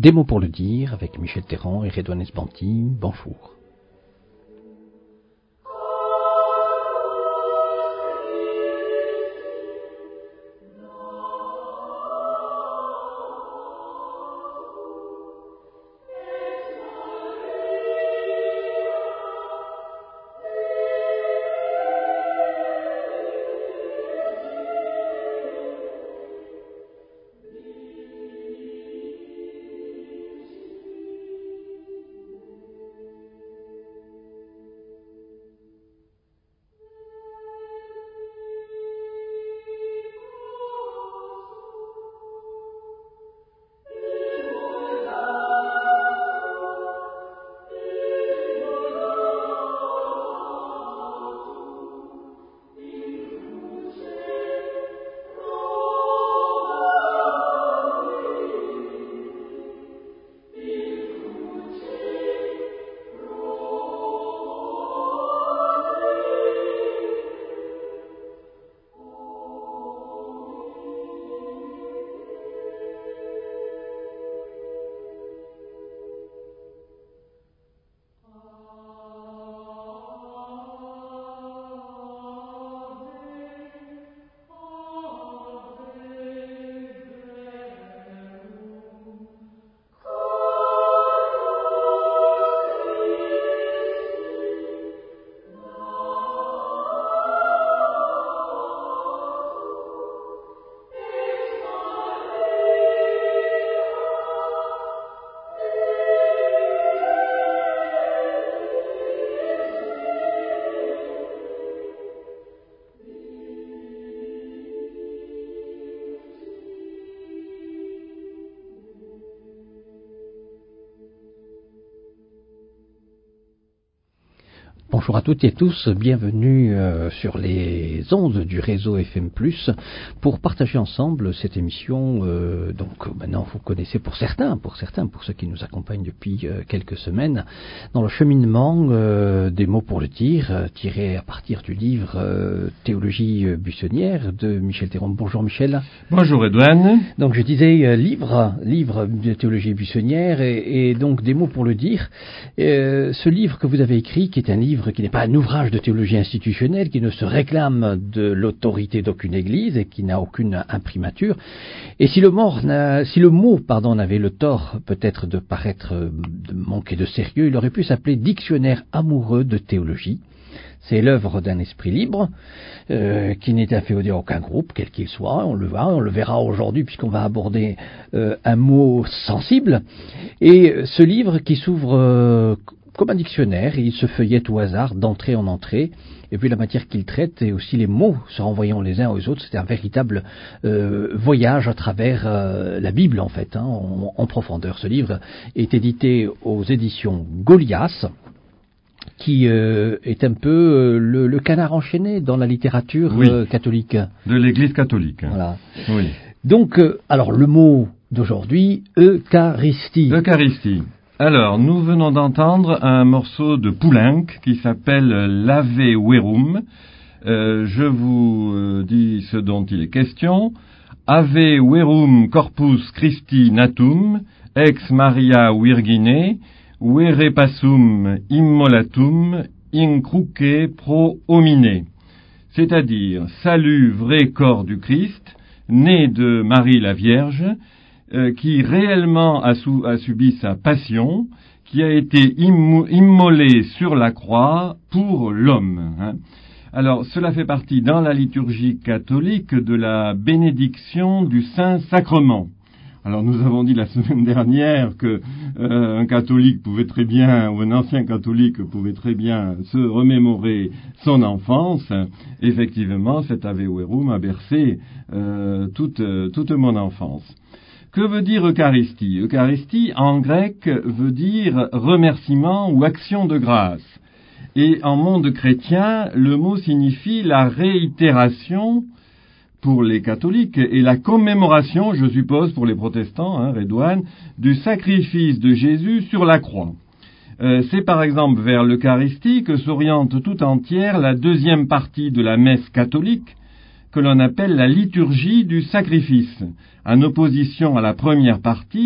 Des mots pour le dire avec Michel Théran et Redouane Esbanti. Bonjour. Bonjour à toutes et tous, bienvenue sur les ondes du réseau FM+, pour partager ensemble cette émission. Donc maintenant vous connaissez pour certains, pour ceux qui nous accompagnent depuis quelques semaines, dans le cheminement des mots pour le dire, tiré à partir du livre Théologie buissonnière de Michel Théron. Bonjour Michel. Bonjour Redouane. Donc je disais livre de Théologie buissonnière et donc des mots pour le dire. Ce livre que vous avez écrit, qui est un livre qui n'est pas un ouvrage de théologie institutionnelle, qui ne se réclame de l'autorité d'aucune église et qui n'a aucune imprimature. Et si le mot n'avait le tort peut-être de paraître de manquer de sérieux, il aurait pu s'appeler Dictionnaire amoureux de théologie. C'est l'œuvre d'un esprit libre qui n'est inféodé à aucun groupe, quel qu'il soit. On le verra aujourd'hui puisqu'on va aborder un mot sensible. Et ce livre qui s'ouvre comme un dictionnaire, il se feuillette au hasard d'entrée en entrée. Et puis la matière qu'il traite et aussi les mots se renvoyant les uns aux autres, c'est un véritable voyage à travers la Bible en fait, en profondeur. Ce livre est édité aux éditions Goliath, qui est un peu le canard enchaîné dans la littérature catholique. De l'Église catholique. Voilà. Oui. Donc, alors le mot d'aujourd'hui, Eucharistie. Eucharistie. Alors, nous venons d'entendre un morceau de Poulenc qui s'appelle L'Ave Verum. Je vous dis ce dont il est question. Ave Verum Corpus Christi Natum, ex Maria Virgine, vere passum immolatum, in cruce pro homine. C'est-à-dire, salut vrai corps du Christ, né de Marie la Vierge, qui réellement a subi sa passion, qui a été immolé sur la croix pour l'homme. Alors, cela fait partie dans la liturgie catholique de la bénédiction du Saint-Sacrement. Alors, nous avons dit la semaine dernière que un catholique pouvait très bien, ou un ancien catholique pouvait très bien se remémorer son enfance. Effectivement, cet Ave Verum a bercé toute mon enfance. Que veut dire Eucharistie ? Eucharistie, en grec, veut dire remerciement ou action de grâce. Et en monde chrétien, le mot signifie la réitération pour les catholiques et la commémoration, je suppose, pour les protestants, Redouane, du sacrifice de Jésus sur la croix. C'est par exemple vers l'Eucharistie que s'oriente tout entière la deuxième partie de la messe catholique, que l'on appelle la liturgie du sacrifice, en opposition à la première partie,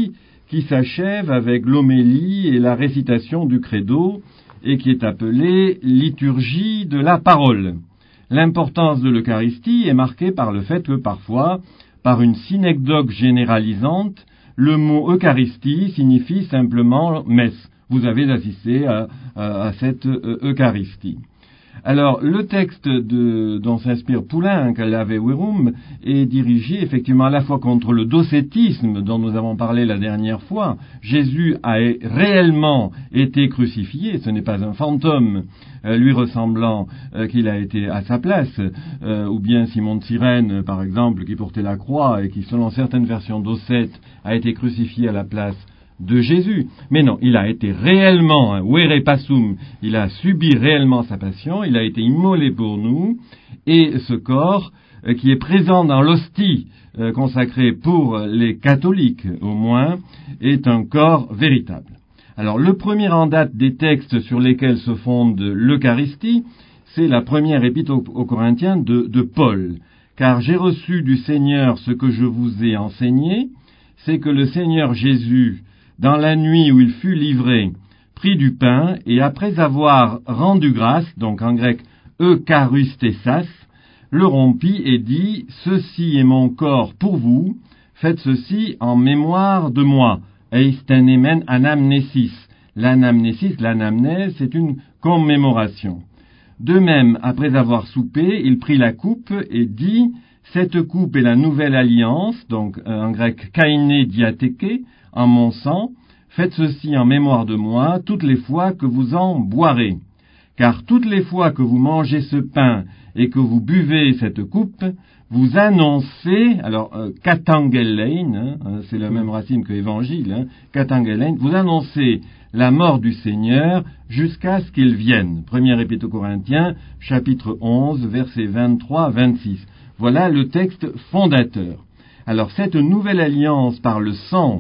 qui s'achève avec l'homélie et la récitation du credo, et qui est appelée liturgie de la parole. L'importance de l'Eucharistie est marquée par le fait que parfois, par une synecdoque généralisante, le mot Eucharistie signifie simplement messe. Vous avez assisté à cette Eucharistie. Alors, le texte dont s'inspire Poulenc, Lave Verum, est dirigé effectivement à la fois contre le docétisme dont nous avons parlé la dernière fois. Jésus a réellement été crucifié, ce n'est pas un fantôme lui ressemblant qu'il a été à sa place, ou bien Simon de Cyrène, par exemple, qui portait la croix et qui, selon certaines versions d'Ocète, a été crucifié à la place de Jésus. Mais non, il a été réellement, vere passum, il a subi réellement sa passion, il a été immolé pour nous, et ce corps, qui est présent dans l'hostie consacrée pour les catholiques au moins, est un corps véritable. Alors le premier en date des textes sur lesquels se fonde l'Eucharistie, c'est la première épître aux Corinthiens de Paul. Car j'ai reçu du Seigneur ce que je vous ai enseigné, c'est que le Seigneur Jésus, dans la nuit où il fut livré, prit du pain, et après avoir rendu grâce, donc en grec eucharistessas, le rompit et dit, ceci est mon corps pour vous, faites ceci en mémoire de moi. Eistenemen anamnesis. L'anamnesis, l'anamnèse, c'est une commémoration. De même, après avoir soupé, il prit la coupe et dit, cette coupe est la nouvelle alliance, donc en grec kainé diatheke, en mon sang, faites ceci en mémoire de moi toutes les fois que vous en boirez. Car toutes les fois que vous mangez ce pain et que vous buvez cette coupe, vous annoncez, alors katangelein, c'est la même racine que évangile, katangelein, vous annoncez la mort du Seigneur jusqu'à ce qu'il vienne. Première épître aux Corinthiens, chapitre 11, versets 23-26. Voilà le texte fondateur. Alors cette nouvelle alliance par le sang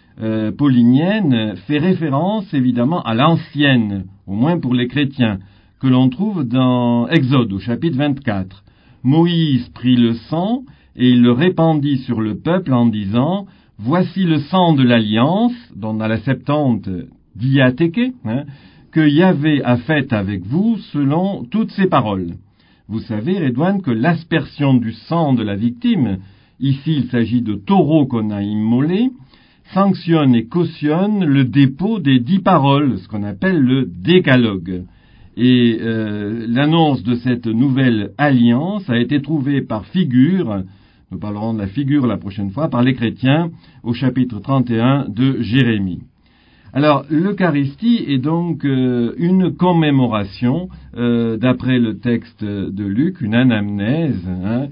paulinienne fait référence évidemment à l'ancienne, au moins pour les chrétiens, que l'on trouve dans Exode au chapitre 24. Moïse prit le sang et il le répandit sur le peuple en disant « Voici le sang de l'alliance » dont dans la Septante diatheke, que Yahvé a faite avec vous selon toutes ses paroles. Vous savez, Redouane, que l'aspersion du sang de la victime, ici il s'agit de taureaux qu'on a immolés, sanctionne et cautionne le dépôt des 10 paroles, ce qu'on appelle le décalogue. Et l'annonce de cette nouvelle alliance a été trouvée par figure, nous parlerons de la figure la prochaine fois, par les chrétiens au chapitre 31 de Jérémie. Alors, l'Eucharistie est donc une commémoration, d'après le texte de Luc, une anamnèse,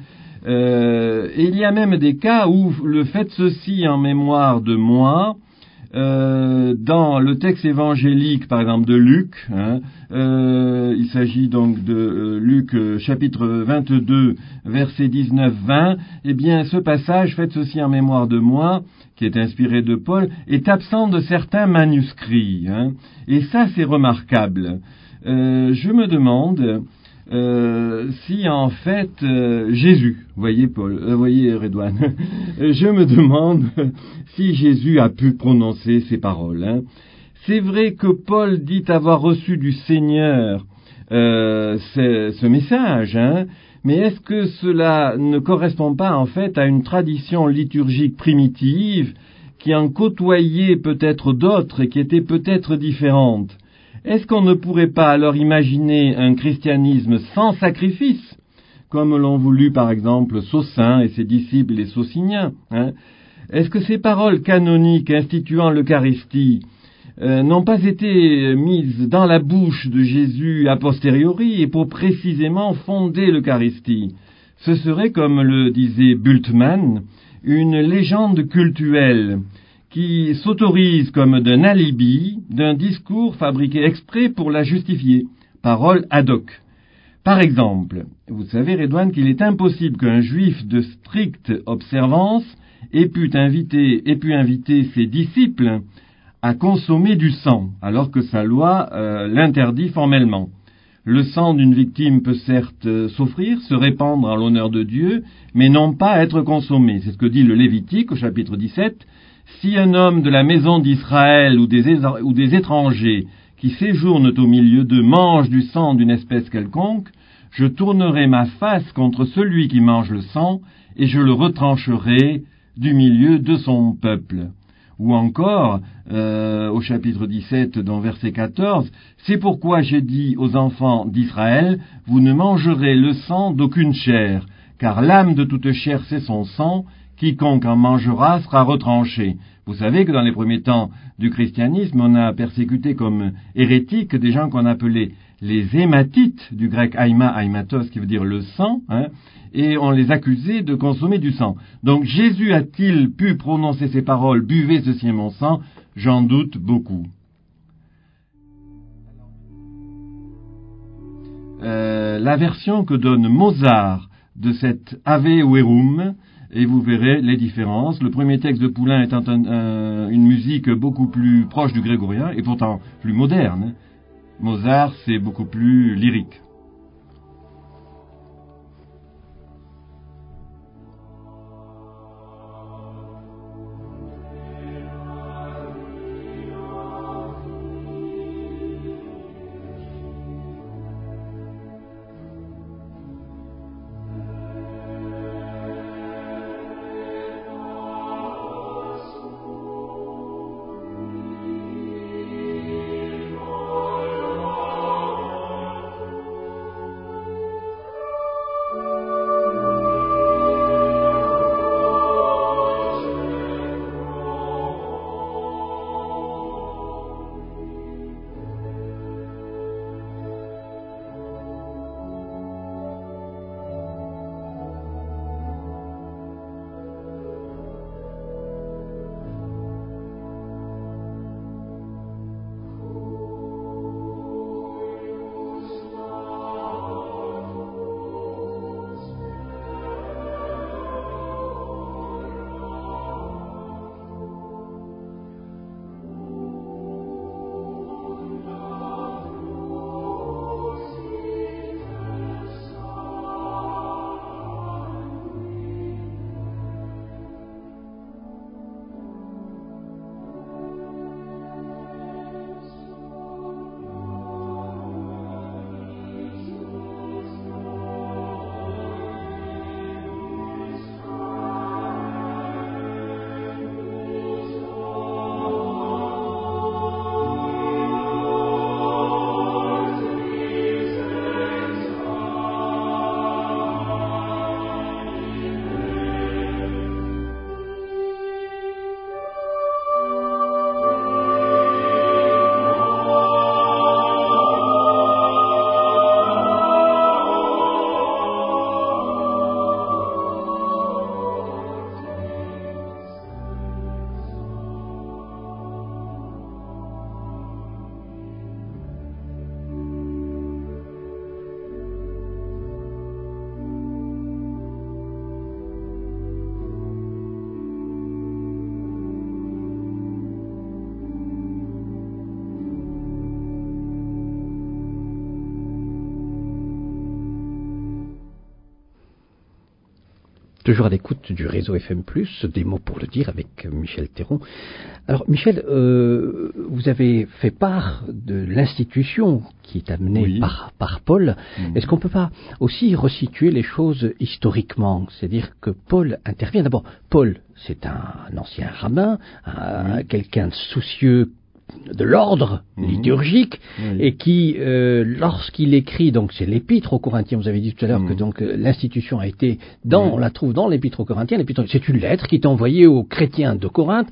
et il y a même des cas où le fait ceci en mémoire de moi, dans le texte évangélique, par exemple, de Luc, il s'agit donc de Luc chapitre 22, versets 19-20, eh bien, ce passage, faites ceci en mémoire de moi, qui est inspiré de Paul, est absent de certains manuscrits, et ça, c'est remarquable. Je me demande si en fait Jésus, voyez Paul, voyez Redouane, je me demande si Jésus a pu prononcer ces paroles. C'est vrai que Paul dit avoir reçu du Seigneur ce message, mais est-ce que cela ne correspond pas en fait à une tradition liturgique primitive qui en côtoyait peut-être d'autres et qui étaient peut-être différentes? Est-ce qu'on ne pourrait pas alors imaginer un christianisme sans sacrifice, comme l'ont voulu par exemple Socin et ses disciples les Sociniens, Est-ce que ces paroles canoniques instituant l'Eucharistie n'ont pas été mises dans la bouche de Jésus a posteriori et pour précisément fonder l'Eucharistie? Ce serait, comme le disait Bultmann, une légende cultuelle qui s'autorise comme d'un alibi d'un discours fabriqué exprès pour la justifier, parole ad hoc. Par exemple, vous savez, Redouane, qu'il est impossible qu'un juif de stricte observance ait pu inviter ses disciples à consommer du sang, alors que sa loi l'interdit formellement. Le sang d'une victime peut certes s'offrir, se répandre en l'honneur de Dieu, mais non pas être consommé. C'est ce que dit le Lévitique au chapitre 17, si un homme de la maison d'Israël ou des étrangers qui séjournent au milieu d'eux mangent du sang d'une espèce quelconque, je tournerai ma face contre celui qui mange le sang, et je le retrancherai du milieu de son peuple. » Ou encore, au chapitre 17, dans verset 14, « C'est pourquoi j'ai dit aux enfants d'Israël, vous ne mangerez le sang d'aucune chair, car l'âme de toute chair c'est son sang, quiconque en mangera sera retranché. » Vous savez que dans les premiers temps du christianisme, on a persécuté comme hérétiques des gens qu'on appelait les hématites, du grec haima, haimatos, qui veut dire le sang, et on les accusait de consommer du sang. Donc Jésus a-t-il pu prononcer ces paroles, « Buvez ceci est mon sang » ? J'en doute beaucoup. La version que donne Mozart de cette Ave Verum, et vous verrez les différences. Le premier texte de Poulenc étant une musique beaucoup plus proche du grégorien, et pourtant plus moderne. Mozart, c'est beaucoup plus lyrique. Toujours à l'écoute du réseau FM+, des mots pour le dire avec Michel Théron. Alors Michel, vous avez fait part de l'institution qui est amenée par Paul. Est-ce qu'on ne peut pas aussi resituer les choses historiquement ? C'est-à-dire que Paul intervient. D'abord, Paul, c'est un ancien rabbin, quelqu'un de soucieux de l'ordre liturgique, et qui, lorsqu'il écrit, donc c'est l'épître aux Corinthiens, vous avez dit tout à l'heure que donc l'institution a été on la trouve dans l'épître aux Corinthiens. C'est une lettre qui est envoyée aux chrétiens de Corinthe,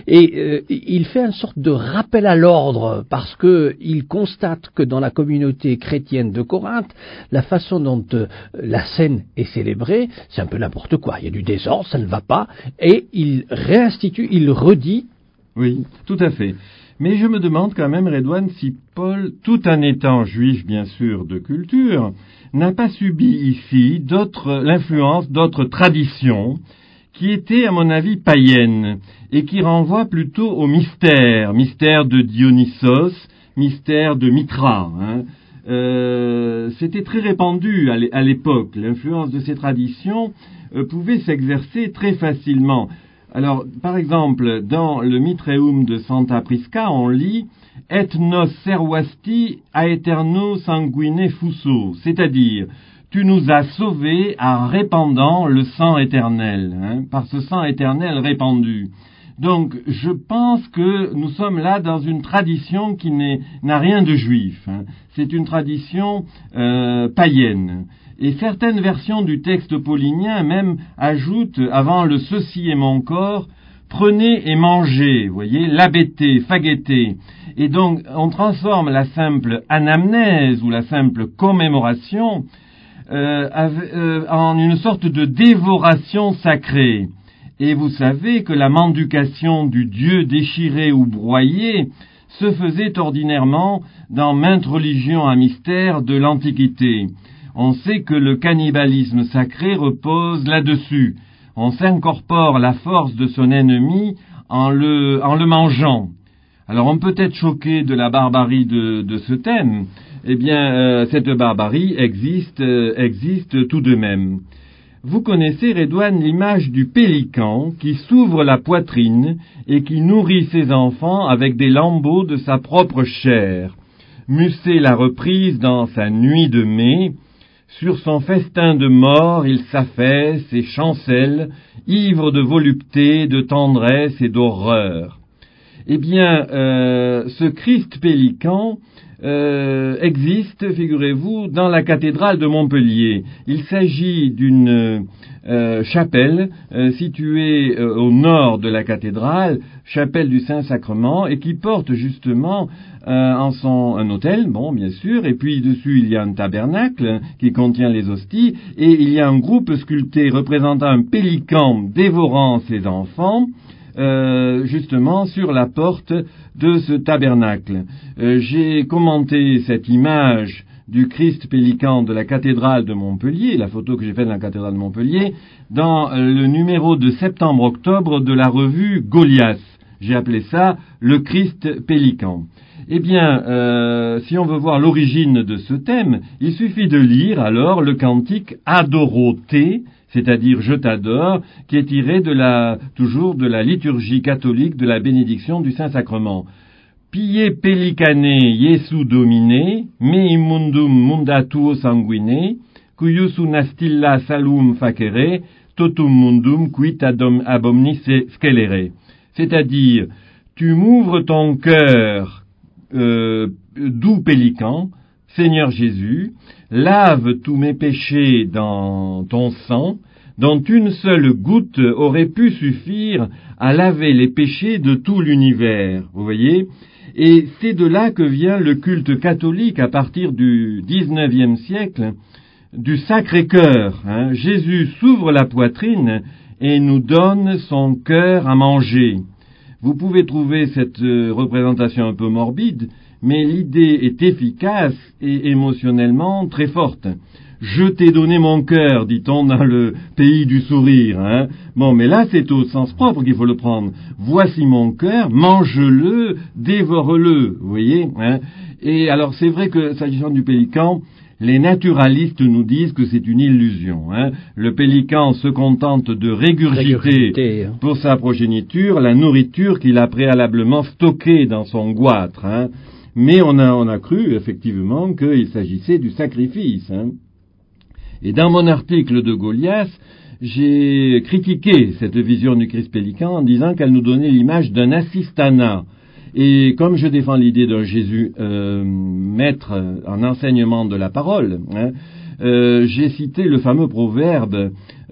et il fait une sorte de rappel à l'ordre, parce que il constate que dans la communauté chrétienne de Corinthe, la façon dont la scène est célébrée, c'est un peu n'importe quoi. Il y a du désordre, ça ne va pas, et il réinstitue, il redit. Oui, tout à fait. Mais je me demande quand même, Redouane, si Paul, tout en étant juif, bien sûr, de culture, n'a pas subi ici l'influence d'autres traditions qui étaient, à mon avis, païennes, et qui renvoient plutôt au mystère de Dionysos, mystère de Mithra. C'était très répandu à l'époque. L'influence de ces traditions pouvait s'exercer très facilement. Alors, par exemple, dans le Mitreum de Santa Prisca, on lit « Et nos servasti aeterno sanguine fuso », c'est-à-dire « Tu nous as sauvés en répandant le sang éternel, par ce sang éternel répandu ». Donc, je pense que nous sommes là dans une tradition qui n'a rien de juif. C'est une tradition païenne. Et certaines versions du texte paulinien même ajoutent, avant le ceci est mon corps, prenez et mangez, vous voyez, l'abété, fagueté. Et donc, on transforme la simple anamnèse ou la simple commémoration en une sorte de dévoration sacrée. Et vous savez que la mendication du Dieu déchiré ou broyé se faisait ordinairement dans maintes religions à mystère de l'Antiquité. On sait que le cannibalisme sacré repose là-dessus. On s'incorpore la force de son ennemi en le mangeant. Alors on peut être choqué de la barbarie de ce thème. Eh bien, cette barbarie existe tout de même. Vous connaissez, Redouane, l'image du pélican qui s'ouvre la poitrine et qui nourrit ses enfants avec des lambeaux de sa propre chair. Musset l'a reprise dans sa nuit de mai. Sur son festin de mort, il s'affaisse et chancelle, ivre de volupté, de tendresse et d'horreur. Eh bien, ce Christ pélican existe, figurez-vous, dans la cathédrale de Montpellier. Il s'agit d'une chapelle située au nord de la cathédrale, chapelle du Saint-Sacrement, et qui porte justement un autel, bon, bien sûr, et puis dessus il y a un tabernacle qui contient les hosties, et il y a un groupe sculpté représentant un pélican dévorant ses enfants, justement sur la porte de ce tabernacle. J'ai commenté cette image du Christ pélican de la cathédrale de Montpellier, la photo que j'ai faite de la cathédrale de Montpellier, dans le numéro de septembre-octobre de la revue Goliath. J'ai appelé ça le Christ pélican. Eh bien, si on veut voir l'origine de ce thème, il suffit de lire alors le cantique Adoro-te, c'est-à-dire Je t'adore, qui est tiré toujours de la liturgie catholique de la bénédiction du Saint-Sacrement. Pie pelicane Iesu domine, me mundum munda tuo sanguine, cuius unastilla salum facere, totum mundum quit abomnis scelere. C'est-à-dire, tu m'ouvres ton cœur, doux pélican, Seigneur Jésus, lave tous mes péchés dans ton sang, dont une seule goutte aurait pu suffire à laver les péchés de tout l'univers. Vous voyez ? Et c'est de là que vient le culte catholique à partir du XIXe siècle, du Sacré-Cœur. Jésus s'ouvre la poitrine et nous donne son cœur à manger. Vous pouvez trouver cette représentation un peu morbide, mais l'idée est efficace et émotionnellement très forte. Je t'ai donné mon cœur, dit-on dans le pays du sourire. Bon, mais là, c'est au sens propre qu'il faut le prendre. Voici mon cœur, mange-le, dévore-le, vous voyez. Et alors, c'est vrai que, s'agissant du pélican, les naturalistes nous disent que c'est une illusion. Le pélican se contente de régurgiter pour sa progéniture la nourriture qu'il a préalablement stockée dans son goitre. Mais on a cru, effectivement, qu'il s'agissait du sacrifice. Et dans mon article de Goliath, j'ai critiqué cette vision du Christ pélican en disant qu'elle nous donnait l'image d'un assistana. Et comme je défends l'idée d'un Jésus maître en enseignement de la parole, j'ai cité le fameux proverbe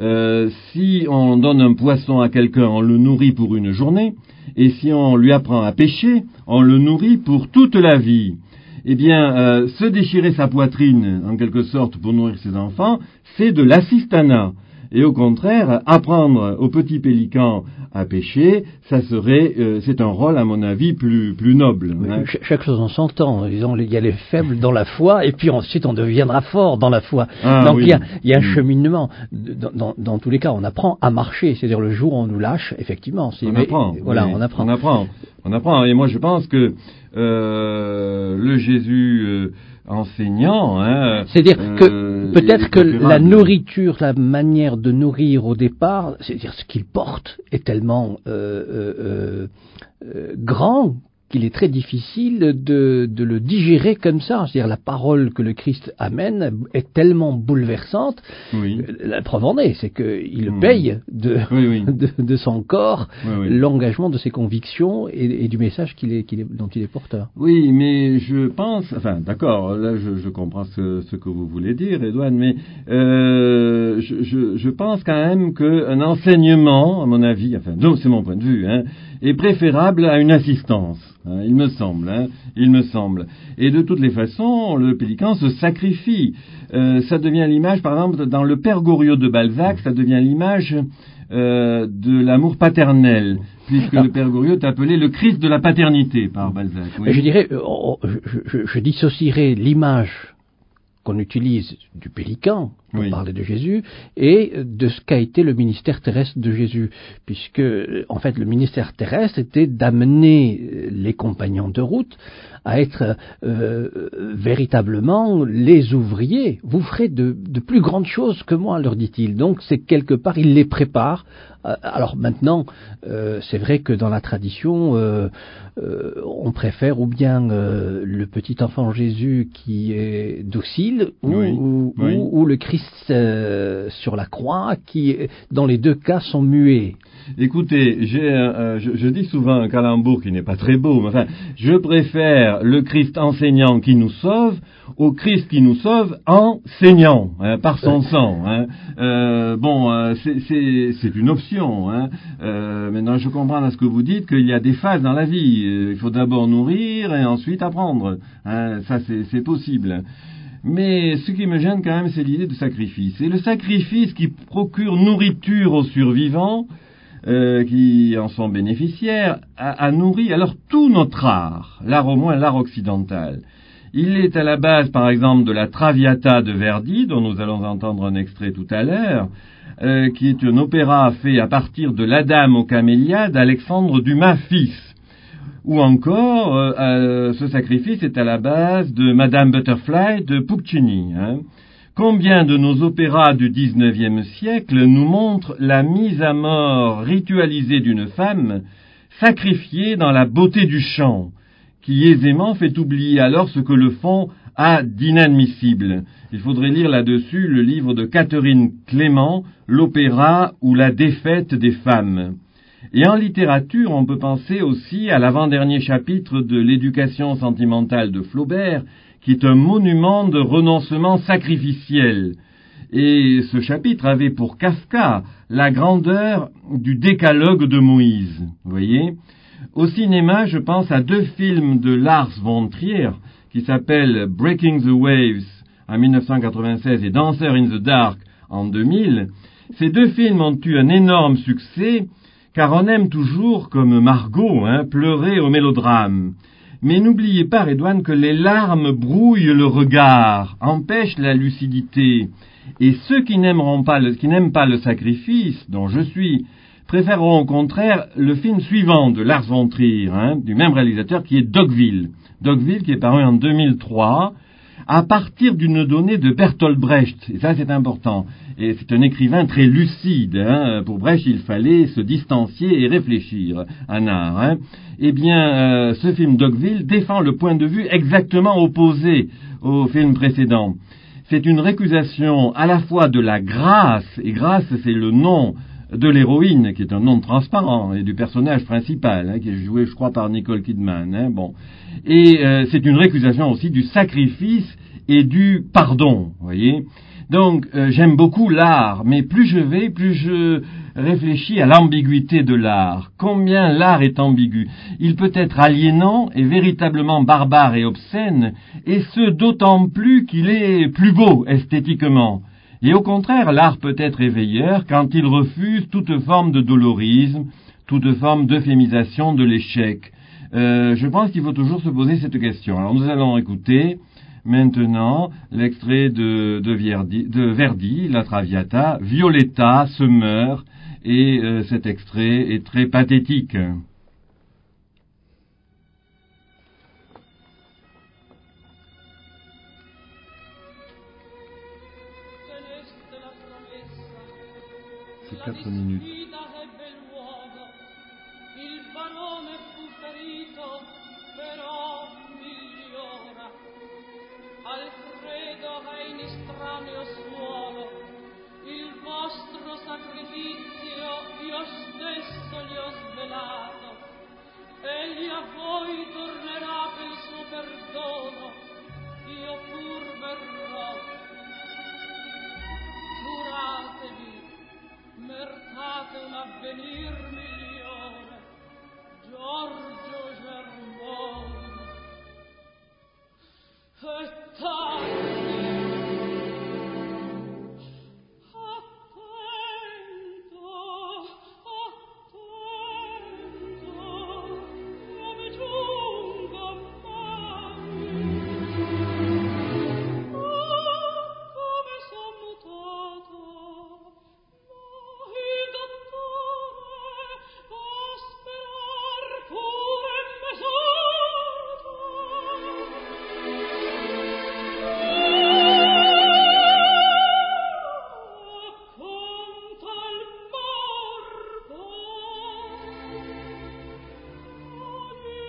si on donne un poisson à quelqu'un, on le nourrit pour une journée, et si on lui apprend à pêcher, on le nourrit pour toute la vie. Eh bien, se déchirer sa poitrine, en quelque sorte, pour nourrir ses enfants, c'est de l'assistanat. Et au contraire, apprendre au petit pélican à pêcher, c'est un rôle, à mon avis, plus noble. Chaque chose en son temps. Disons, il y a les faibles dans la foi, et puis ensuite on deviendra fort dans la foi. Donc oui. il y a un cheminement. Dans tous les cas, on apprend à marcher. C'est-à-dire le jour où on nous lâche, effectivement. On apprend. Voilà, oui, on apprend. Et moi, je pense que le Jésus enseignant, c'est-à-dire que peut-être que la nourriture, la manière de nourrir au départ, c'est-à-dire ce qu'il porte, est tellement grand qu'il est très difficile de le digérer comme ça. C'est-à-dire la parole que le Christ amène est tellement bouleversante. Oui. La preuve en est, c'est qu'il paye de son corps l'engagement de ses convictions et du message dont il est porteur. Oui, mais je pense, enfin d'accord, là je comprends ce que vous voulez dire, Edouard, mais je pense quand même qu'un enseignement, à mon avis, enfin donc c'est mon point de vue, est préférable à une assistance. Il me semble. Et de toutes les façons, le pélican se sacrifie. Ça devient l'image, par exemple, dans le Père Goriot de Balzac, ça devient l'image de l'amour paternel, puisque le Père Goriot est appelé le Christ de la paternité par Balzac. Oui. Je dirais, je dissocierais l'image qu'on utilise du pélican pour parler de Jésus et de ce qu'a été le ministère terrestre de Jésus, puisque en fait le ministère terrestre était d'amener les compagnons de route à être véritablement les ouvriers. Vous ferez de plus grandes choses que moi, leur dit-il. Donc c'est quelque part, il les prépare. Alors maintenant, c'est vrai que dans la tradition, on préfère ou bien le petit enfant Jésus qui est docile, ou le Christ sur la croix, qui, dans les deux cas, sont muets. Écoutez, je dis souvent un calembour qui n'est pas très beau, mais enfin, je préfère le Christ enseignant qui nous sauve au Christ qui nous sauve enseignant, par son sang. C'est une option. Maintenant, je comprends à ce que vous dites qu'il y a des phases dans la vie. Il faut d'abord nourrir et ensuite apprendre. Ça, c'est possible. Mais ce qui me gêne quand même, c'est l'idée de sacrifice. Et le sacrifice qui procure nourriture aux survivants, qui en sont bénéficiaires, a nourri alors tout notre art, l'art au moins l'art occidental. Il est à la base, par exemple, de la Traviata de Verdi, dont nous allons entendre un extrait tout à l'heure, qui est un opéra fait à partir de La Dame aux Camélias d'Alexandre Dumas fils. Ou encore, ce sacrifice est à la base de Madame Butterfly de Puccini. Combien de nos opéras du XIXe siècle nous montrent la mise à mort ritualisée d'une femme sacrifiée dans la beauté du chant, qui aisément fait oublier alors ce que le fond a d'inadmissible. Il faudrait lire là-dessus le livre de Catherine Clément, L'opéra ou la défaite des femmes. Et en littérature, on peut penser aussi à l'avant-dernier chapitre de l'éducation sentimentale de Flaubert, qui est un monument de renoncement sacrificiel. Et ce chapitre avait pour Kafka la grandeur du décalogue de Moïse. Vous voyez ? Au cinéma, je pense à deux films de Lars von Trier, qui s'appellent Breaking the Waves en 1996 et Dancer in the Dark en 2000. Ces deux films ont eu un énorme succès, car on aime toujours, comme Margot, pleurer au mélodrame. Mais n'oubliez pas, Redouane, que les larmes brouillent le regard, empêchent la lucidité. Et ceux qui n'aiment pas le sacrifice, dont je suis, préféreront au contraire le film suivant de Lars von Trier, du même réalisateur, qui est Dogville. Dogville qui est paru en 2003, à partir d'une donnée de Bertolt Brecht. Et ça, c'est important. Et c'est un écrivain très lucide. Pour Brecht, il fallait se distancier et réfléchir en art. Eh bien, ce film Dogville défend le point de vue exactement opposé au film précédent. C'est une récusation à la fois de la grâce, et grâce, c'est le nom de l'héroïne, qui est un nom transparent, et du personnage principal, qui est joué, je crois, par Nicole Kidman. Et c'est une récusation aussi du sacrifice et du pardon, vous voyez. Donc, j'aime beaucoup l'art, mais plus je réfléchis à l'ambiguïté de l'art. Combien l'art est ambigu. Il peut être aliénant et véritablement barbare et obscène, et ce d'autant plus qu'il est plus beau esthétiquement. Et au contraire, l'art peut être éveilleur quand il refuse toute forme de dolorisme, toute forme d'euphémisation de l'échec. Je pense qu'il faut toujours se poser cette question. Alors nous allons écouter maintenant l'extrait de Verdi, la Traviata. Violetta se meurt et cet extrait est très pathétique. C'est 4 minutes. Il barone fu ferito, però migliora. Al credo è in estraneo suolo, il vostro sacrificio io stesso gli ho svelato. Egli a voi tornerà per suo perdono, io pur verrò. Curatevi, mertate un avvenir migliore. Giorgio Germone e tanti attento, come giunga mai, come son mutato. Il dottore a sperar pure con tal morbo ogni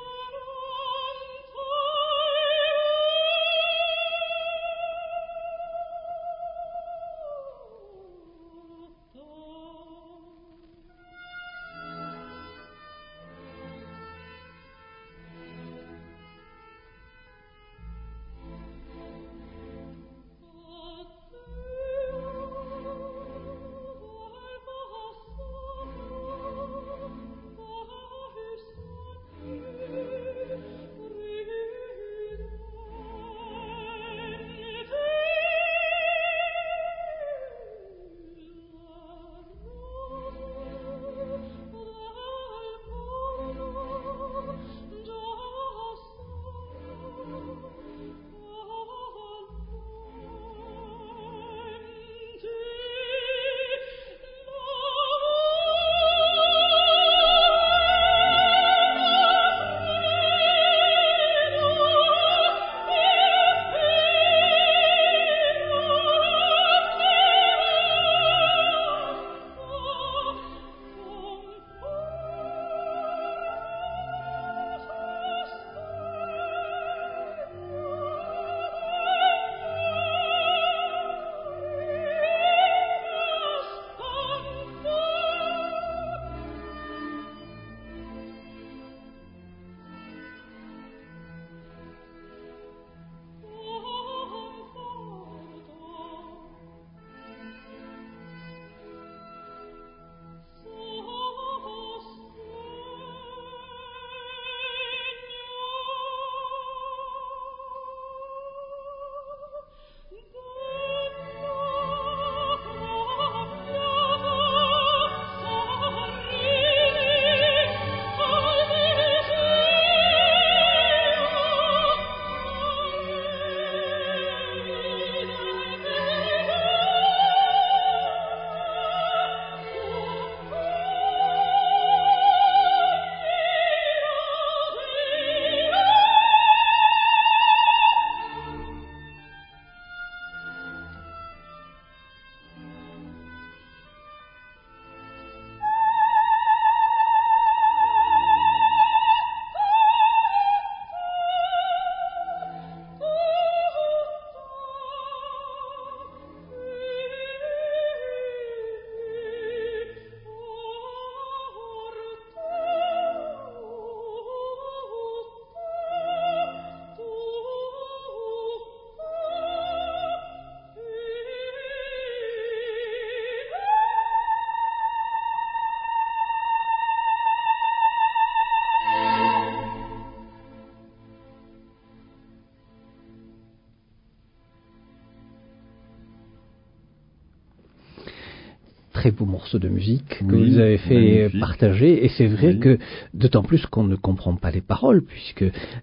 très beau morceau de musique que Oui, vous avez fait magnifique. partager, et c'est vrai Oui. que d'autant plus qu'on ne comprend pas les paroles, puisque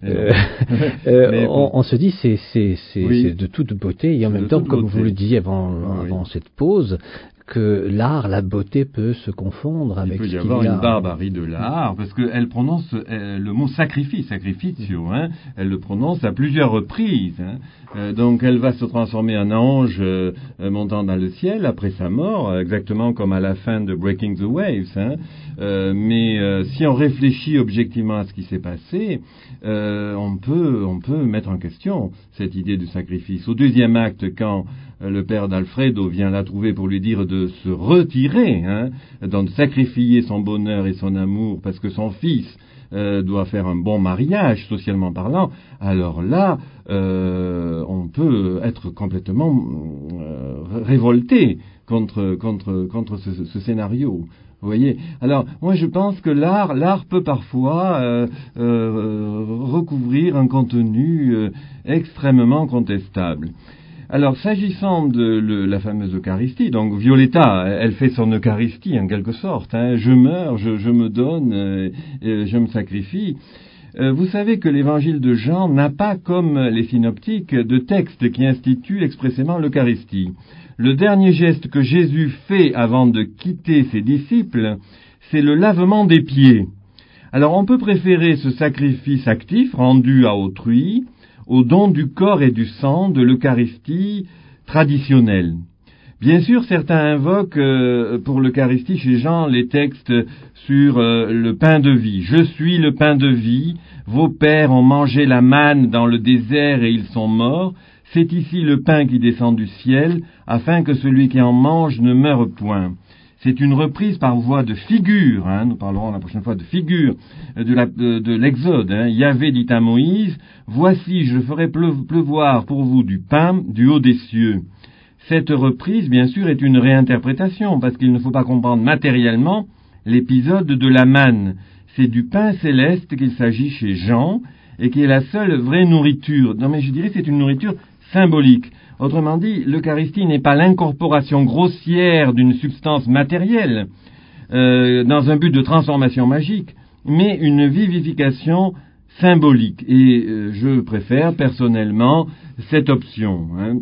Mais bon. on se dit c'est Oui. de toute beauté, et en C'est même de temps, toute comme beauté. vous le disiez avant Oui. cette pause, que l'art, la beauté peut se confondre avec il peut ce y qu'il avoir y a. une barbarie de l'art, parce qu'elle prononce le mot sacrifice, sacrificio, hein, elle le prononce à plusieurs reprises. Hein. Donc elle va se transformer en ange montant dans le ciel après sa mort, exactement comme à la fin de Breaking the Waves. Hein. Mais si on réfléchit objectivement à ce qui s'est passé, on peut mettre en question cette idée du sacrifice. Au deuxième acte, quand le père d'Alfredo vient la trouver pour lui dire de se retirer, hein, de sacrifier son bonheur et son amour parce que son fils doit faire un bon mariage, socialement parlant, alors là, on peut être complètement révolté contre ce scénario. Vous voyez. Alors, moi, je pense que l'art peut parfois recouvrir un contenu extrêmement contestable. Alors, s'agissant de la fameuse Eucharistie, donc Violetta, elle fait son Eucharistie en quelque sorte. Hein, je meurs, je me donne, je me sacrifie. Vous savez que l'évangile de Jean n'a pas, comme les synoptiques, de texte qui institue expressément l'Eucharistie. Le dernier geste que Jésus fait avant de quitter ses disciples, c'est le lavement des pieds. Alors on peut préférer ce sacrifice actif rendu à autrui au don du corps et du sang de l'Eucharistie traditionnelle. Bien sûr, certains invoquent pour l'Eucharistie chez Jean les textes sur le pain de vie. « Je suis le pain de vie, vos pères ont mangé la manne dans le désert et ils sont morts. C'est ici le pain qui descend du ciel, afin que celui qui en mange ne meure point. » C'est une reprise par voie de figure, hein, nous parlerons la prochaine fois de figure de l'Exode. Hein. Yahvé dit à Moïse, « Voici, je ferai pleuvoir pour vous du pain du haut des cieux. » Cette reprise, bien sûr, est une réinterprétation, parce qu'il ne faut pas comprendre matériellement l'épisode de la manne. C'est du pain céleste qu'il s'agit chez Jean, et qui est la seule vraie nourriture. Non, mais je dirais que c'est une nourriture symbolique. Autrement dit, l'Eucharistie n'est pas l'incorporation grossière d'une substance matérielle dans un but de transformation magique, mais une vivification symbolique. Et je préfère personnellement cette option. Hein.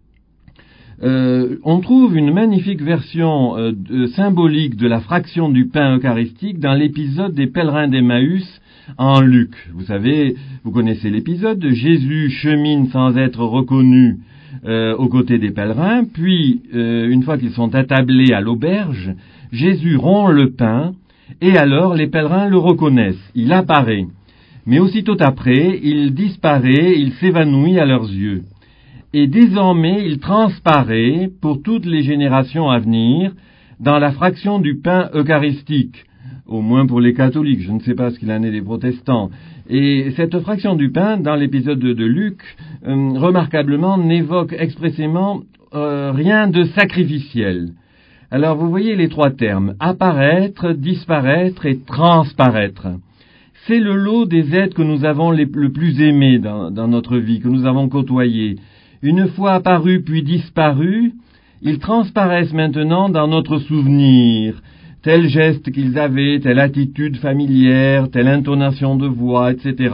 On trouve une magnifique version symbolique de la fraction du pain eucharistique dans l'épisode des pèlerins d'Emmaüs en Luc. Vous savez, vous connaissez l'épisode, Jésus chemine sans être reconnu aux côtés des pèlerins, puis une fois qu'ils sont attablés à l'auberge, Jésus rompt le pain, et alors les pèlerins le reconnaissent, il apparaît. Mais aussitôt après, il disparaît, il s'évanouit à leurs yeux. Et désormais, il transparaît pour toutes les générations à venir dans la fraction du pain eucharistique, au moins pour les catholiques, je ne sais pas ce qu'il en est des protestants. Et cette fraction du pain, dans l'épisode de Luc, remarquablement, n'évoque expressément rien de sacrificiel. Alors vous voyez les trois termes, apparaître, disparaître et transparaître. C'est le lot des êtres que nous avons le plus aimés dans notre vie, que nous avons côtoyés. Une fois apparus puis disparus, ils transparaissent maintenant dans notre souvenir. Tel geste qu'ils avaient, telle attitude familière, telle intonation de voix, etc.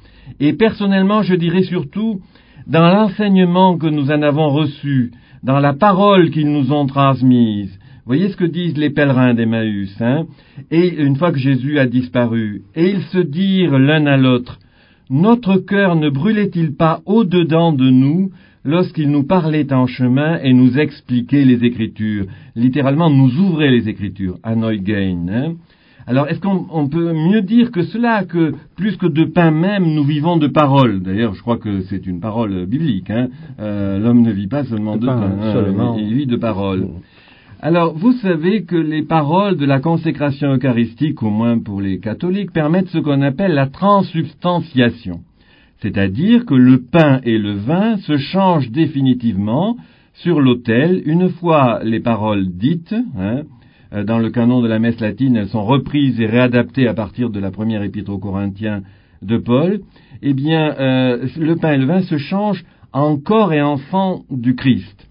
Et personnellement, je dirais surtout, dans l'enseignement que nous en avons reçu, dans la parole qu'ils nous ont transmise. Voyez ce que disent les pèlerins d'Emmaüs, hein? Et une fois que Jésus a disparu, et ils se dirent l'un à l'autre, « Notre cœur ne brûlait-il pas au-dedans de nous lorsqu'il nous parlait en chemin et nous expliquait les Écritures ?» Littéralement, nous ouvrait les Écritures, Aneugein. Hein? Alors, est-ce qu'on peut mieux dire que cela, que plus que de pain même, nous vivons de parole? D'ailleurs, je crois que c'est une parole biblique. Hein? L'homme ne vit pas seulement de pain, seulement. Il vit de parole. Alors, vous savez que les paroles de la consécration eucharistique, au moins pour les catholiques, permettent ce qu'on appelle la transsubstantiation. C'est-à-dire que le pain et le vin se changent définitivement sur l'autel une fois les paroles dites. Hein, dans le canon de la messe latine, elles sont reprises et réadaptées à partir de la première épître aux Corinthiens de Paul. Eh bien, le pain et le vin se changent en corps et en sang du Christ.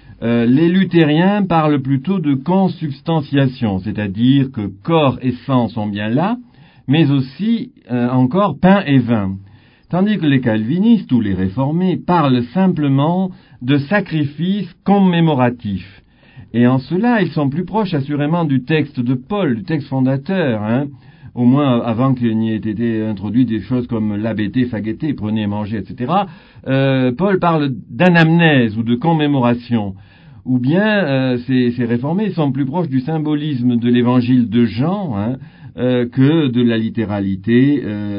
Les luthériens parlent plutôt de consubstantiation, c'est-à-dire que corps et sang sont bien là, mais aussi encore pain et vin. Tandis que les calvinistes ou les réformés parlent simplement de sacrifice commémoratif. Et en cela, ils sont plus proches assurément du texte de Paul, du texte fondateur, hein, au moins avant qu'il n'y ait été introduit des choses comme l'abété, fagueté, prenez, mangez, etc. Paul parle d'anamnèse ou de commémoration. Ou bien ces réformés sont plus proches du symbolisme de l'évangile de Jean, hein, que de la littéralité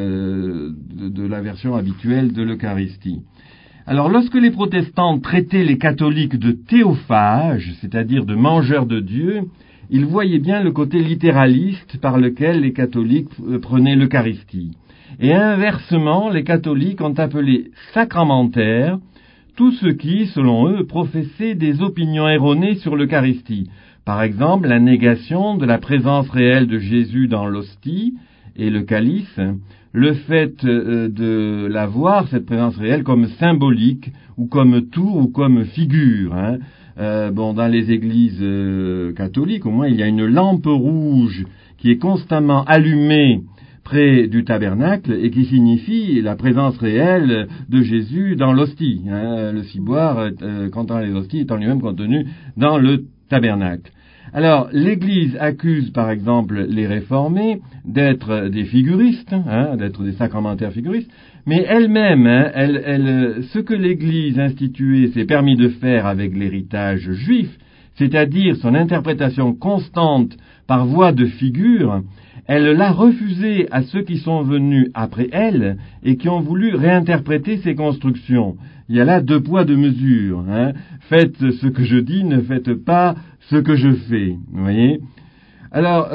de la version habituelle de l'Eucharistie. Alors, lorsque les protestants traitaient les catholiques de théophages, c'est-à-dire de mangeurs de Dieu, ils voyaient bien le côté littéraliste par lequel les catholiques prenaient l'Eucharistie. Et inversement, les catholiques ont appelé sacramentaires tous ceux qui, selon eux, professaient des opinions erronées sur l'Eucharistie. Par exemple, la négation de la présence réelle de Jésus dans l'hostie et le calice, le fait de la voir, cette présence réelle, comme symbolique, ou comme tour, ou comme figure. Hein. Dans les églises catholiques, au moins, il y a une lampe rouge qui est constamment allumée près du tabernacle et qui signifie la présence réelle de Jésus dans l'hostie. Hein. Le ciboire, contenant les hosties, étant lui-même contenu dans le tabernacle. Alors, l'Église accuse, par exemple, les réformés d'être des figuristes, hein, d'être des sacramentaires figuristes, mais elle-même, hein, ce que l'Église instituée s'est permis de faire avec l'héritage juif, c'est-à-dire son interprétation constante par voie de figure, elle l'a refusé à ceux qui sont venus après elle et qui ont voulu réinterpréter ses constructions. Il y a là 2 poids 2 mesures. Hein. Faites ce que je dis, ne faites pas ce que je fais. Vous voyez ? Alors,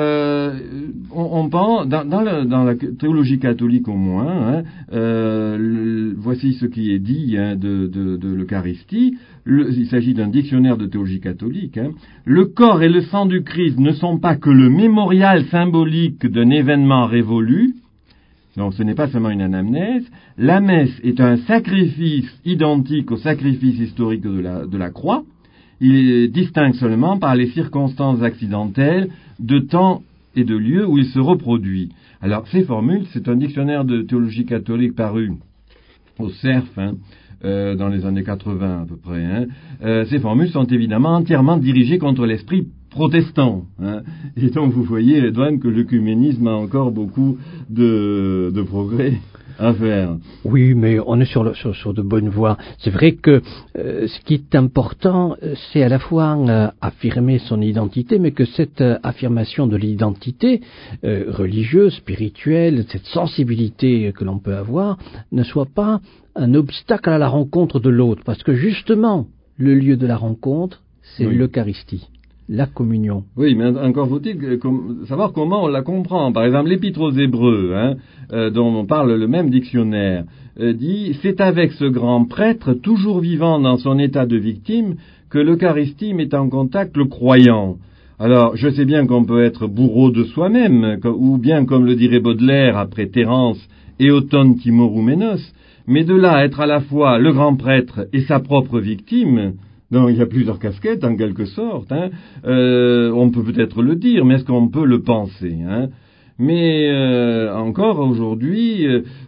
on pense, dans la théologie catholique au moins, hein, voici ce qui est dit hein, de l'Eucharistie. Il s'agit d'un dictionnaire de théologie catholique. Hein. Le corps et le sang du Christ ne sont pas que le mémorial symbolique d'un événement révolu. Donc ce n'est pas seulement une anamnèse. La messe est un sacrifice identique au sacrifice historique de la croix. Il est distinct seulement par les circonstances accidentelles de temps et de lieu où il se reproduit. Alors, ces formules, c'est un dictionnaire de théologie catholique paru au CERF, hein, dans les années 80 à peu près. Hein. Ces formules sont évidemment entièrement dirigées contre l'esprit protestant. Hein. Et donc, vous voyez, Edouane, que l'œcuménisme a encore beaucoup de progrès à faire. Oui, mais on est sur de bonnes voies. C'est vrai que ce qui est important, c'est à la fois affirmer son identité, mais que cette affirmation de l'identité religieuse, spirituelle, cette sensibilité que l'on peut avoir, ne soit pas un obstacle à la rencontre de l'autre. Parce que justement, le lieu de la rencontre, c'est l'Eucharistie. La communion. Oui, mais encore faut-il savoir comment on la comprend. Par exemple, l'Épître aux Hébreux, hein, dont on parle le même dictionnaire, dit « C'est avec ce grand prêtre, toujours vivant dans son état de victime, que l'Eucharistie met en contact le croyant. » Alors, je sais bien qu'on peut être bourreau de soi-même, ou bien, comme le dirait Baudelaire après Terence, « Eoton timoroumenos », mais de là à être à la fois le grand prêtre et sa propre victime... Donc il y a plusieurs casquettes en quelque sorte. Hein. On peut peut-être le dire, mais est-ce qu'on peut le penser hein. Mais encore aujourd'hui,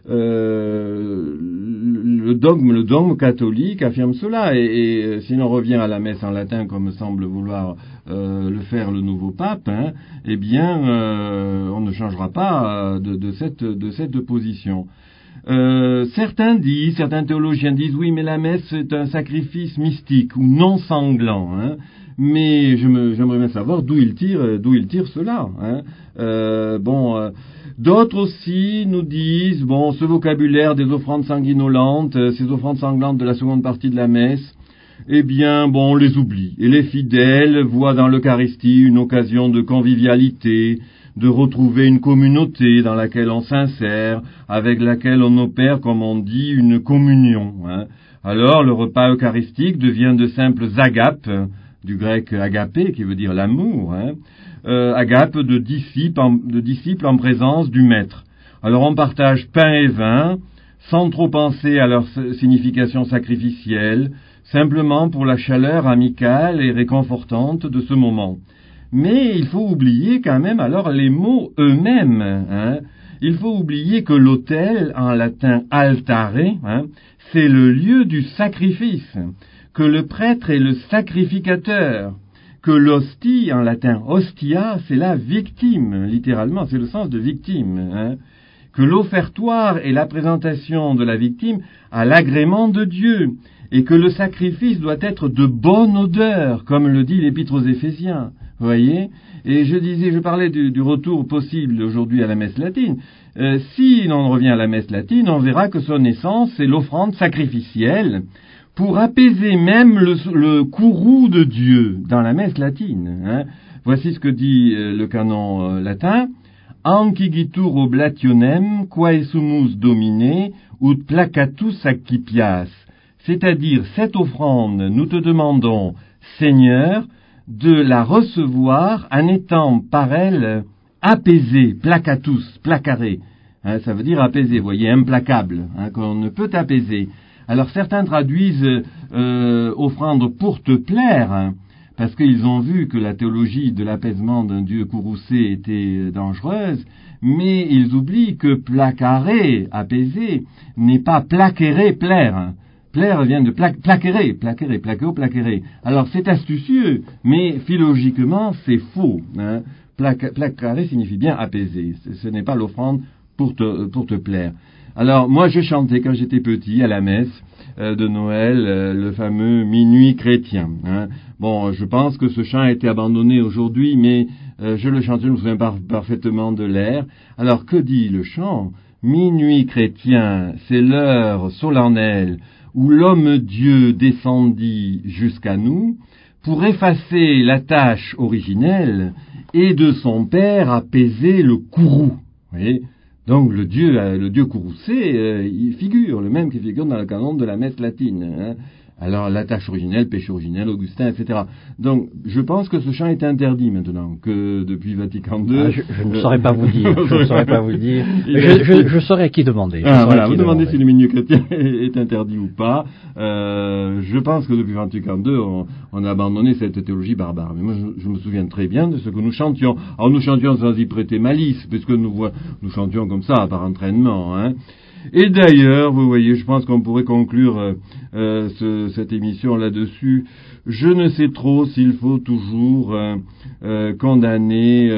le dogme catholique affirme cela. Et si l'on revient à la messe en latin, comme semble vouloir le faire le nouveau pape, hein, eh bien, on ne changera pas de cette position. Certains théologiens disent oui, mais la messe est un sacrifice mystique ou non sanglant. Hein. Mais j'aimerais bien savoir d'où il tire cela. Hein. D'autres aussi nous disent ce vocabulaire des offrandes sanguinolentes, ces offrandes sanglantes de la seconde partie de la messe. Eh bien, on les oublie. Et les fidèles voient dans l'Eucharistie une occasion de convivialité, de retrouver une communauté dans laquelle on s'insère, avec laquelle on opère, comme on dit, une communion. Hein. Alors, le repas eucharistique devient de simples agapes, du grec agapé, qui veut dire l'amour, hein. Agapes de disciples en présence du maître. Alors, on partage pain et vin, sans trop penser à leur signification sacrificielle, simplement pour la chaleur amicale et réconfortante de ce moment. Mais il faut oublier quand même alors les mots eux-mêmes. Hein. Il faut oublier que l'autel, en latin altare, hein, c'est le lieu du sacrifice, que le prêtre est le sacrificateur, que l'hostie, en latin hostia, c'est la victime, littéralement, c'est le sens de victime, hein, que l'offertoire est la présentation de la victime à l'agrément de Dieu, et que le sacrifice doit être de bonne odeur, comme le dit l'Épître aux Éphésiens, vous voyez. Et je parlais du retour possible aujourd'hui à la messe latine. Si l'on revient à la messe latine, on verra que son essence, c'est l'offrande sacrificielle, pour apaiser même le courroux de Dieu dans la messe latine. Hein. Voici ce que dit le canon latin. Ancigitur oblationem quae sumus domine ut placatus accipias. C'est-à-dire, cette offrande, nous te demandons, Seigneur, de la recevoir en étant par elle apaisé, placatus, placaré. Hein, ça veut dire apaisé, vous voyez, implacable, hein, qu'on ne peut apaiser. Alors certains traduisent offrande pour te plaire, hein, parce qu'ils ont vu que la théologie de l'apaisement d'un Dieu courroucé était dangereuse, mais ils oublient que placaré, apaisé, n'est pas plaquérer, plaire. Hein. Plaire vient de plaquérer, plaquéo, plaquérer. Alors c'est astucieux, mais philologiquement c'est faux. Hein. Placaré signifie bien apaiser. Ce n'est pas l'offrande pour te plaire. Alors moi je chantais quand j'étais petit à la messe de Noël le fameux Minuit chrétien. Hein. Bon, je pense que ce chant a été abandonné aujourd'hui, mais je le chantais, je me souviens parfaitement de l'air. Alors que dit le chant? Minuit chrétien, c'est l'heure solennelle où l'homme-dieu descendit jusqu'à nous pour effacer la tâche originelle et de son père apaiser le courroux. Vous voyez ? Donc le dieu courroucé, il figure, le même qui figure dans le canon de la messe latine. Hein. Alors la tâche originelle, péché originel, Augustin, etc. Donc je pense que ce chant est interdit maintenant, que depuis Vatican II... Ah, je ne saurais pas vous dire, je saurais à qui demander. Voilà, vous demandez si le Minuit chrétien est interdit ou pas. Je pense que depuis Vatican II, on a abandonné cette théologie barbare. Mais moi je me souviens très bien de ce que nous chantions. Alors nous chantions sans y prêter malice, puisque nous chantions comme ça, par entraînement, hein. Et d'ailleurs, vous voyez, je pense qu'on pourrait conclure cette émission là-dessus. Je ne sais trop s'il faut toujours condamner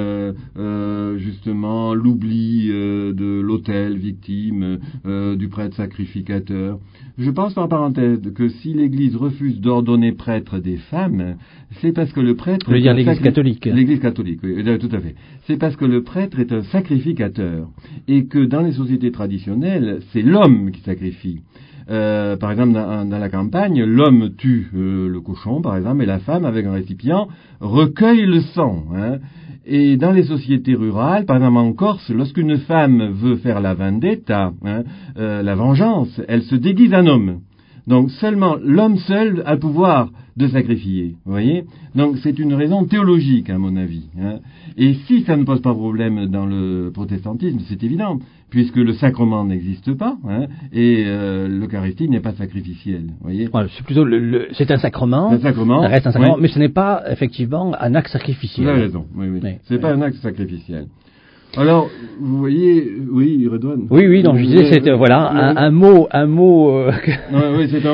justement l'oubli de l'autel victime, du prêtre sacrificateur. Je pense en parenthèse que si l'Église refuse d'ordonner prêtre des femmes, c'est parce que le prêtre... Vous voulez dire l'Église catholique? L'Église catholique, oui, tout à fait. C'est parce que le prêtre est un sacrificateur et que dans les sociétés traditionnelles, c'est l'homme qui sacrifie. Par exemple, dans la campagne, l'homme tue le cochon, par exemple, et la femme, avec un récipient, recueille le sang. Hein. Et dans les sociétés rurales, par exemple en Corse, lorsqu'une femme veut faire la vendetta, la vengeance, elle se déguise en homme. Donc seulement l'homme seul a le pouvoir de sacrifier, vous voyez. Donc c'est une raison théologique à mon avis. Hein. Et si ça ne pose pas problème dans le protestantisme, c'est évident, puisque le sacrement n'existe pas, hein, et l'Eucharistie n'est pas sacrificielle, vous voyez. Ouais, c'est plutôt c'est un sacrement. Ça reste un sacrement, oui. Mais ce n'est pas effectivement un acte sacrificiel. Vous avez raison, oui. C'est pas un acte sacrificiel. Alors, vous voyez, oui, Redouane. Oui, donc je disais, c'est un mot. Oui, c'est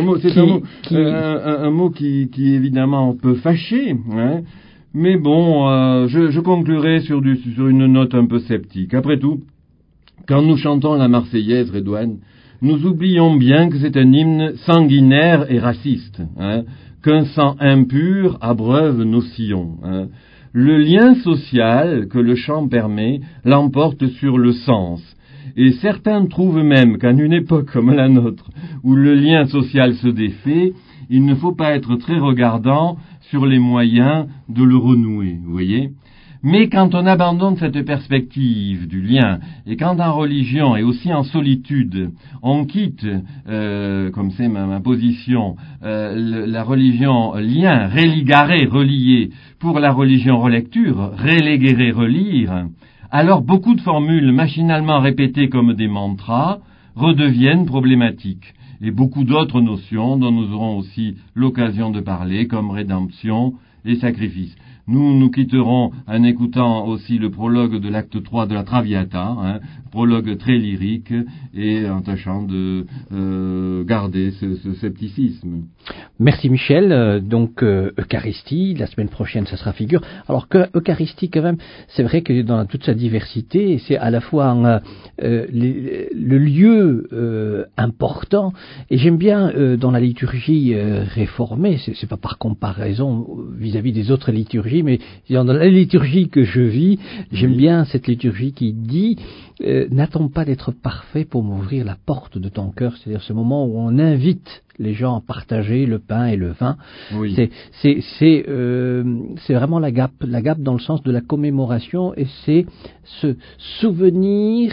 un mot qui évidemment peut fâcher, hein. Mais bon, je conclurai sur une note un peu sceptique. Après tout, quand nous chantons la Marseillaise, Redouane, nous oublions bien que c'est un hymne sanguinaire et raciste, hein, qu'un sang impur abreuve nos sillons, hein. Le lien social que le chant permet l'emporte sur le sens. Et certains trouvent même qu'en une époque comme la nôtre, où le lien social se défait, il ne faut pas être très regardant sur les moyens de le renouer, vous voyez. Mais quand on abandonne cette perspective du lien, et quand en religion et aussi en solitude, on quitte, comme c'est ma position, la religion lien, religare, relier, pour la religion relecture, relegere, relire, alors beaucoup de formules machinalement répétées comme des mantras redeviennent problématiques. Et beaucoup d'autres notions dont nous aurons aussi l'occasion de parler, comme rédemption et sacrifice. Nous nous quitterons en écoutant aussi le prologue de l'acte 3 de la Traviata, prologue très lyrique, et en tâchant de garder ce scepticisme. Merci Michel. Donc Eucharistie, la semaine prochaine ça sera figure. Alors que Eucharistie quand même, c'est vrai que dans toute sa diversité, c'est à la fois le lieu important, et j'aime bien dans la liturgie réformée, c'est pas par comparaison vis-à-vis des autres liturgies, mais dans la liturgie que je vis, j'aime bien cette liturgie qui dit n'attends pas d'être parfait pour m'ouvrir la porte de ton cœur, c'est-à-dire ce moment où on invite les gens à partager le pain et le vin. Oui. C'est vraiment l'agape dans le sens de la commémoration, et c'est ce souvenir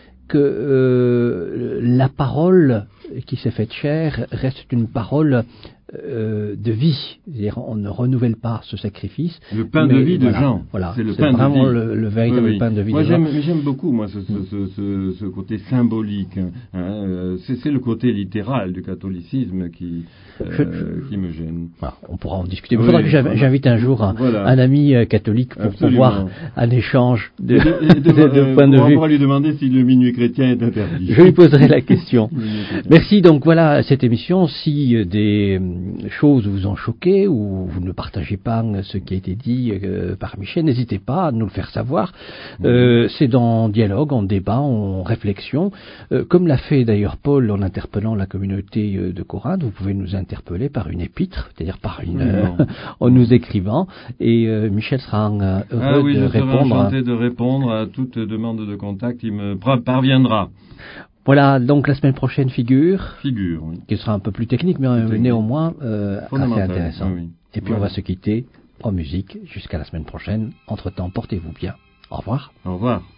que la parole qui s'est faite chair reste une parole de vie. C'est-à-dire, on ne renouvelle pas ce sacrifice. Le pain de vie de Jean. Voilà, c'est c'est vraiment le véritable oui. pain de vie moi, de Jean. j'aime beaucoup ce côté symbolique. C'est le côté littéral du catholicisme qui me gêne. Voilà, on pourra en discuter. Il faudra que j'invite un jour un ami catholique pour Absolument. pouvoir un échange de On points de vue. pourra lui demander si le minuit chrétien est interdit. Je lui poserai la question. Merci. Donc voilà cette émission. Si des choses vous ont choqué ou vous ne partagez pas ce qui a été dit par Michel, n'hésitez pas à nous le faire savoir. C'est dans dialogue, en débat, en réflexion, comme l'a fait d'ailleurs Paul en interpellant la communauté de Corinthe. Vous pouvez nous interpeller par une épître, c'est-à-dire par en nous écrivant, et Michel sera heureux de répondre. Je serai enchanté de répondre à toute demande de contact, il me parviendra. Voilà, donc la semaine prochaine figure, oui. Qui sera un peu plus technique, mais néanmoins assez intéressant. Oui. Et puis on va se quitter en musique jusqu'à la semaine prochaine. Entre-temps, portez-vous bien. Au revoir. Au revoir.